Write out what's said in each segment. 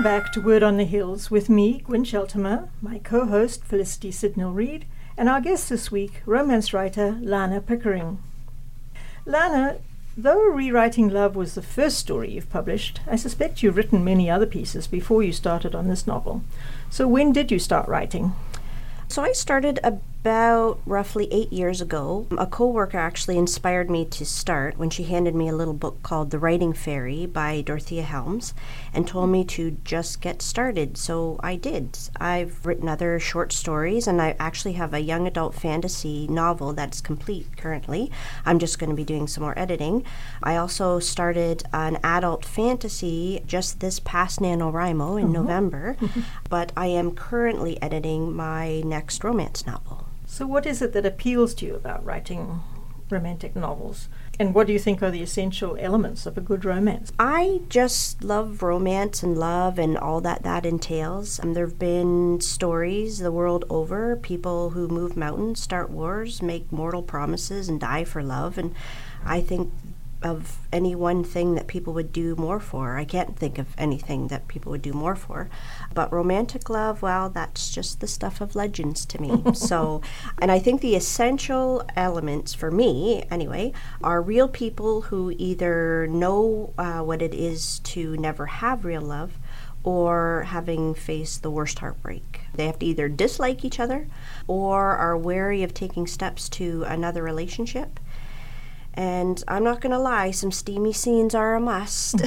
back to Word on the Hills with me, Gwyn Sheltimer, my co-host Felicity Sidnell-Reid, and our guest this week, romance writer Lana Pickering. Lana, though Rewriting Love was the first story you've published, I suspect you've written many other pieces before you started on this novel. So when did you start writing? So I started about roughly 8 years ago. A co-worker actually inspired me to start when she handed me a little book called The Writing Fairy by Dorothea Helms and told me to just get started. So I did. I've written other short stories, and I actually have a young adult fantasy novel that's complete currently. I'm just going to be doing some more editing. I also started an adult fantasy just this past NaNoWriMo in November, but I am currently editing my next romance novel. So what is it that appeals to you about writing romantic novels? And what do you think are the essential elements of a good romance? I just love romance and love and all that entails. There have been stories the world over, people who move mountains, start wars, make mortal promises, and die for love. And I think of any one thing that people would do more for. I can't think of anything that people would do more for. But romantic love, well, that's just the stuff of legends to me. So, and I think the essential elements for me, anyway, are real people who either know what it is to never have real love or having faced the worst heartbreak. They have to either dislike each other or are wary of taking steps to another relationship. And I'm not going to lie, some steamy scenes are a must.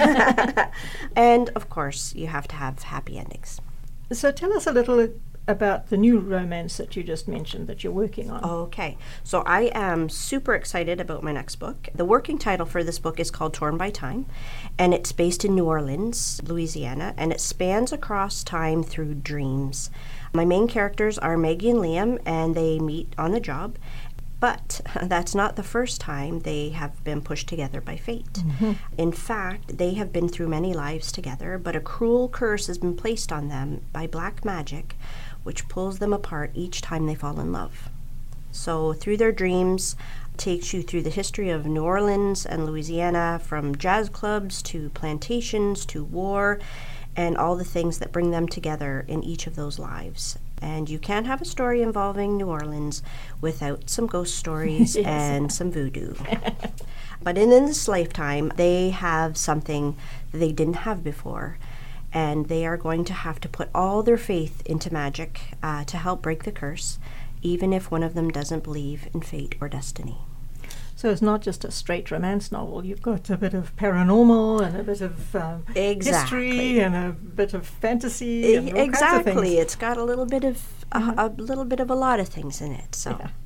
And, of course, you have to have happy endings. So tell us a little about the new romance that you just mentioned that you're working on. Okay. So I am super excited about my next book. The working title for this book is called Torn by Time, and it's based in New Orleans, Louisiana, and it spans across time through dreams. My main characters are Maggie and Liam, and they meet on the job. But that's not the first time they have been pushed together by fate. In fact, they have been through many lives together, but a cruel curse has been placed on them by black magic, which pulls them apart each time they fall in love. So through their dreams, takes you through the history of New Orleans and Louisiana, from jazz clubs to plantations to war, and all the things that bring them together in each of those lives. And you can't have a story involving New Orleans without some ghost stories and some voodoo. But in this lifetime, they have something that they didn't have before. And they are going to have to put all their faith into magic to help break the curse, even if one of them doesn't believe in fate or destiny. So it's not just a straight romance novel. You've got a bit of paranormal and a bit of history and a bit of fantasy and all kinds of things. It's got a little bit of a lot of things in it. So. Yeah.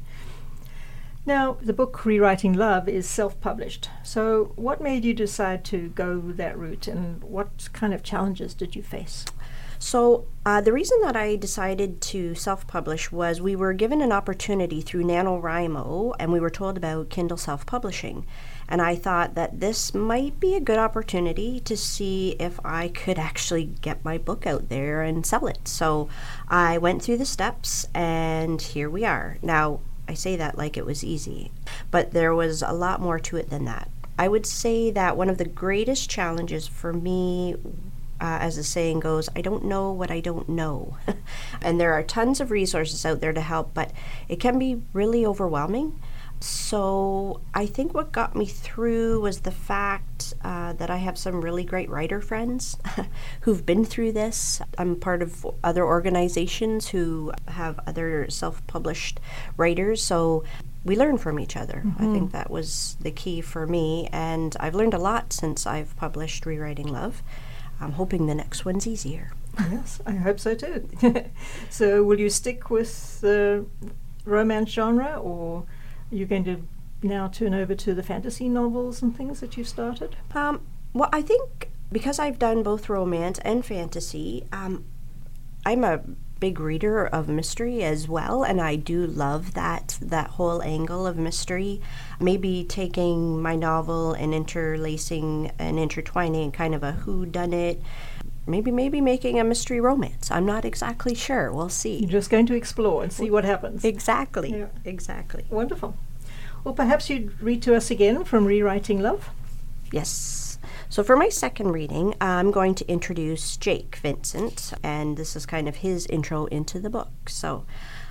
Now, the book Rewriting Love is self-published. So what made you decide to go that route, and what kind of challenges did you face? So the reason that I decided to self-publish was we were given an opportunity through NaNoWriMo, and we were told about Kindle self-publishing. And I thought that this might be a good opportunity to see if I could actually get my book out there and sell it. So I went through the steps, and here we are. Now, I say that like it was easy, but there was a lot more to it than that. I would say that one of the greatest challenges for me, as the saying goes, I don't know what I don't know. And there are tons of resources out there to help, but it can be really overwhelming. So I think what got me through was the fact that I have some really great writer friends who've been through this. I'm part of other organizations who have other self-published writers, so we learn from each other. I think that was the key for me, and I've learned a lot since I've published Rewriting Love. I'm hoping the next one's easier. Yes, I hope so too. So will you stick with the romance genre, or are you going to now turn over to the fantasy novels and things that you've started? Well, I think because I've done both romance and fantasy, I'm a big reader of mystery as well, and I do love that whole angle of mystery. Maybe taking my novel and interlacing and intertwining kind of a whodunit, maybe making a mystery romance. I'm not exactly sure. We'll see. You're just going to explore and see what happens. Exactly. Yeah. Exactly. Wonderful. Well, perhaps you'd read to us again from Rewriting Love? Yes. So for my second reading, I'm going to introduce Jake Vincent, and this is kind of his intro into the book. So,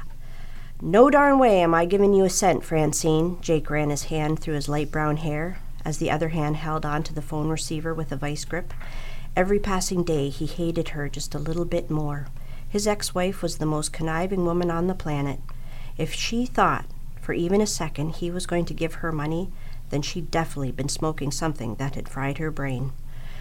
no darn way am I giving you a cent, Francine. Jake ran his hand through his light brown hair as the other hand held onto the phone receiver with a vice grip. Every passing day, he hated her just a little bit more. His ex-wife was the most conniving woman on the planet. If she thought for even a second he was going to give her money, then she'd definitely been smoking something that had fried her brain.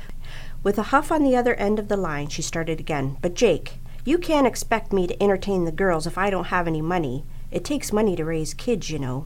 With a huff on the other end of the line, she started again. But Jake, you can't expect me to entertain the girls if I don't have any money. It takes money to raise kids, you know.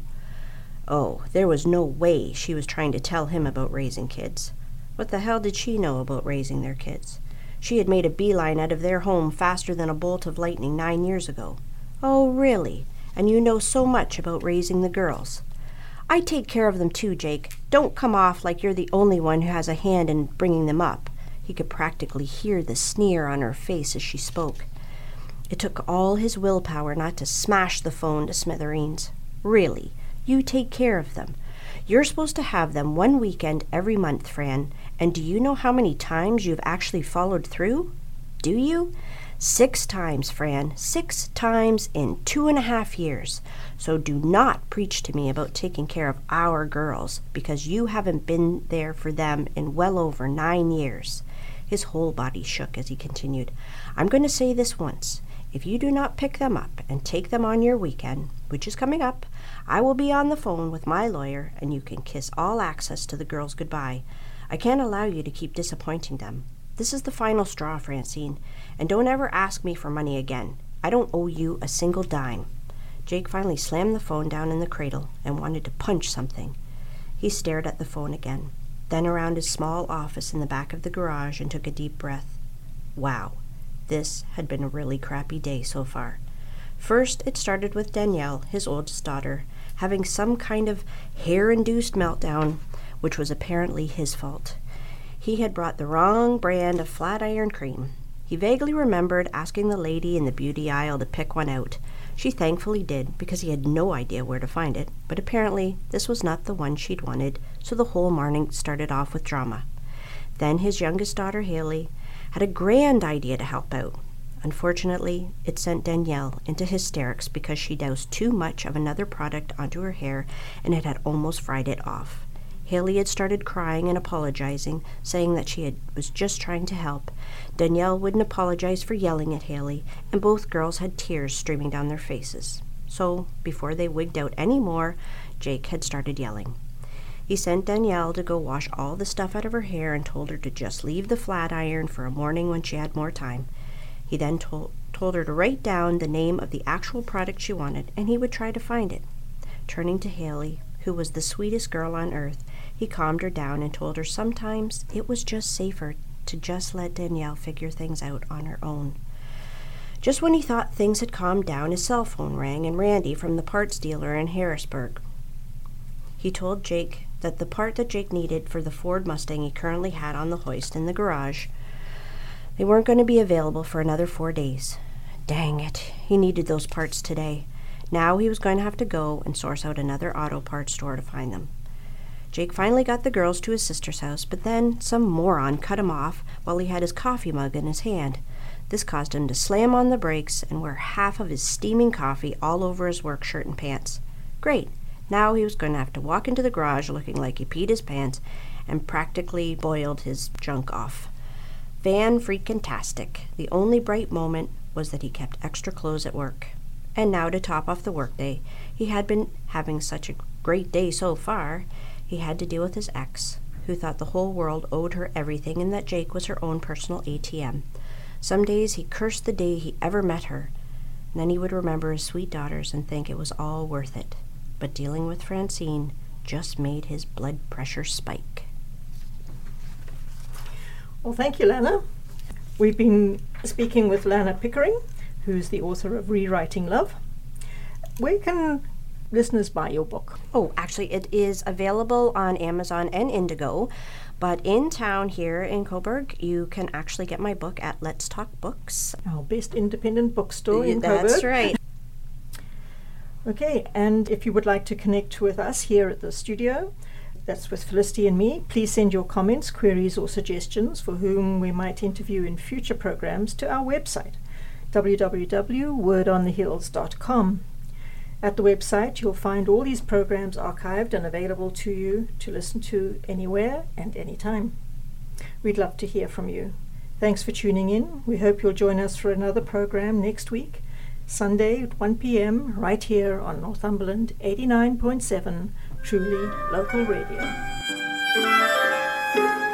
Oh, there was no way she was trying to tell him about raising kids. What the hell did she know about raising their kids? She had made a beeline out of their home faster than a bolt of lightning 9 years ago. Oh, really? And you know so much about raising the girls. I take care of them too, Jake. Don't come off like you're the only one who has a hand in bringing them up. He could practically hear the sneer on her face as she spoke. It took all his willpower not to smash the phone to smithereens. Really, you take care of them. You're supposed to have them 1 weekend every month, Fran, and do you know how many times you've actually followed through? Do you? 6 times, Fran. 6 times in 2.5 years. So do not preach to me about taking care of our girls, because you haven't been there for them in well over 9 years. His whole body shook as he continued. I'm going to say this once. If you do not pick them up and take them on your weekend, which is coming up, I will be on the phone with my lawyer and you can kiss all access to the girls goodbye. I can't allow you to keep disappointing them. This is the final straw, Francine, and don't ever ask me for money again. I don't owe you a single dime. Jake finally slammed the phone down in the cradle and wanted to punch something. He stared at the phone again, then around his small office in the back of the garage and took a deep breath. Wow, this had been a really crappy day so far. First, it started with Danielle, his oldest daughter, having some kind of hair-induced meltdown, which was apparently his fault. He had brought the wrong brand of flat iron cream. He vaguely remembered asking the lady in the beauty aisle to pick one out. She thankfully did, because he had no idea where to find it, but apparently this was not the one she'd wanted, so the whole morning started off with drama. Then his youngest daughter, Haley, had a grand idea to help out. Unfortunately, it sent Danielle into hysterics because she doused too much of another product onto her hair and it had almost fried it off. Haley had started crying and apologizing, saying that was just trying to help. Danielle wouldn't apologize for yelling at Haley, and both girls had tears streaming down their faces. So, before they wigged out any more, Jake had started yelling. He sent Danielle to go wash all the stuff out of her hair and told her to just leave the flat iron for a morning when she had more time. He then told her to write down the name of the actual product she wanted, and he would try to find it. Turning to Haley, who was the sweetest girl on earth, he calmed her down and told her sometimes it was just safer to just let Danielle figure things out on her own. Just when he thought things had calmed down, his cell phone rang, and Randy from the parts dealer in Harrisburg. He told Jake that the part that Jake needed for the Ford Mustang he currently had on the hoist in the garage, they weren't going to be available for another 4 days. Dang it, he needed those parts today. Now he was going to have to go and source out another auto parts store to find them. Jake finally got the girls to his sister's house, but then some moron cut him off while he had his coffee mug in his hand. This caused him to slam on the brakes and wear half of his steaming coffee all over his work shirt and pants. Great. Now he was going to have to walk into the garage looking like he peed his pants and practically boiled his junk off. Fan-freaking-tastic. The only bright moment was that he kept extra clothes at work. And now, to top off the workday, he had been having such a great day so far, he had to deal with his ex, who thought the whole world owed her everything and that Jake was her own personal ATM. Some days he cursed the day he ever met her, and then he would remember his sweet daughters and think it was all worth it. But dealing with Francine just made his blood pressure spike. Well, thank you, Lana. We've been speaking with Lana Pickering, who's the author of Rewriting Love. Where can listeners buy your book? Oh, actually, it is available on Amazon and Indigo, but in town here in Coburg, you can actually get my book at Let's Talk Books. Our best independent bookstore in Coburg. That's right. Okay, and if you would like to connect with us here at the studio, That's with Felicity and me. Please send your comments, queries, or suggestions for whom we might interview in future programs to our website, www.wordonthehills.com. At the website, you'll find all these programs archived and available to you to listen to anywhere and anytime. We'd love to hear from you. Thanks for tuning in. We hope you'll join us for another program next week, Sunday at 1 p.m. right here on Northumberland 89.7, truly local radio.